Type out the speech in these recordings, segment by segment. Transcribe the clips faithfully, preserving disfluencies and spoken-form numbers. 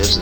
режет.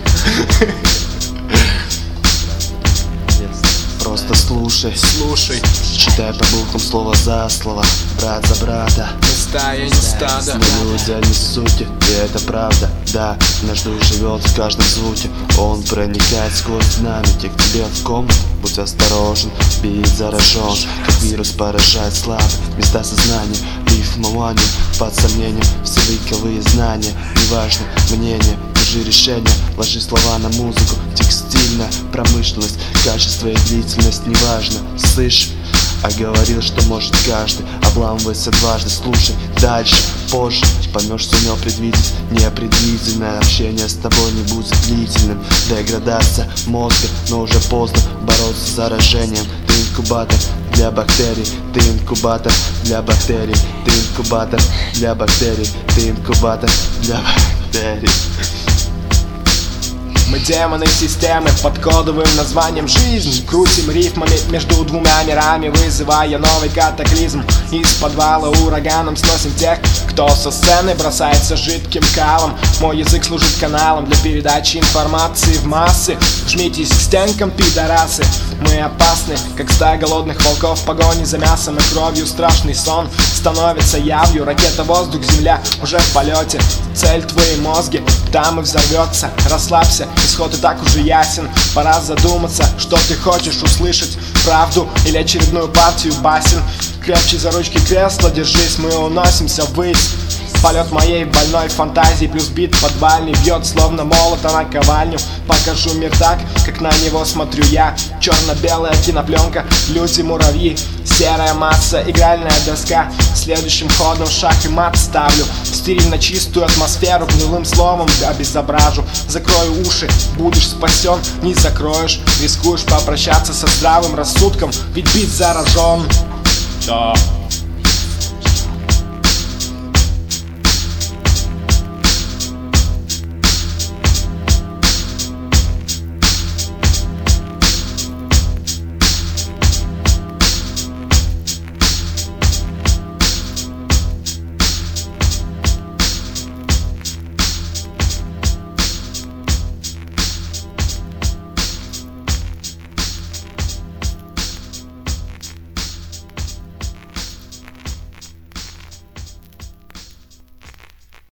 Просто слушай, слушай, читай по буквам слово за слово, брат за брата. Мы стая, не стадо. Мы люди, а не сути, и это правда. Да, наш дух живет в каждом звуке. Он проникает сквозь динамики к тебе в комнату. Будь осторожен, бит заражен, как вирус поражает слабые места сознания. Рифмование под сомнением, все вековые знания. Неважно мнение, держи решение, ложи слова на музыку. Текстильная промышленность, качество и длительность неважно. Слышь, а говорил, что может каждый. Обламывайся дважды, слушай дальше, позже поймешь, сумел предвидеть непредвиденное. Общение с тобой не будет длительным. Деградация мозга, но уже поздно бороться с заражением. Ты инкубатор для бактерий, ты инкубатор для бактерий, ты инкубатор для бактерий, ты инкубатор для бактерий. Мы демоны системы под кодовым названием жизнь. Крутим рифмами между двумя мирами, вызывая новый катаклизм. Из подвала ураганом сносим тех, кто со сцены бросается жидким калом. Мой язык служит каналом для передачи информации в массы. Жмитесь к стенкам, пидорасы. Мы опасны, как стая голодных волков в погоне за мясом и кровью. Страшный сон становится явью. Ракета, воздух, земля уже в полете. Цель твои мозги, там и взорвется. Расслабься, исход и так уже ясен. Пора задуматься, что ты хочешь услышать. Правду или очередную партию басен. Крепче за ручки кресла держись, мы уносимся ввысь. Полет моей больной фантазии плюс бит подвальный бьет словно молота на ковальню. Покажу мир так, как на него смотрю я. Черно-белая кинопленка, люди-муравьи. Серая масса, игральная доска. Следующим ходом шах и мат ставлю. Стерильно чистую атмосферу гнилым словом обезображу. Закрою уши, будешь спасен, не закроешь. Рискуешь попрощаться со здравым рассудком, ведь бит заражен. Да.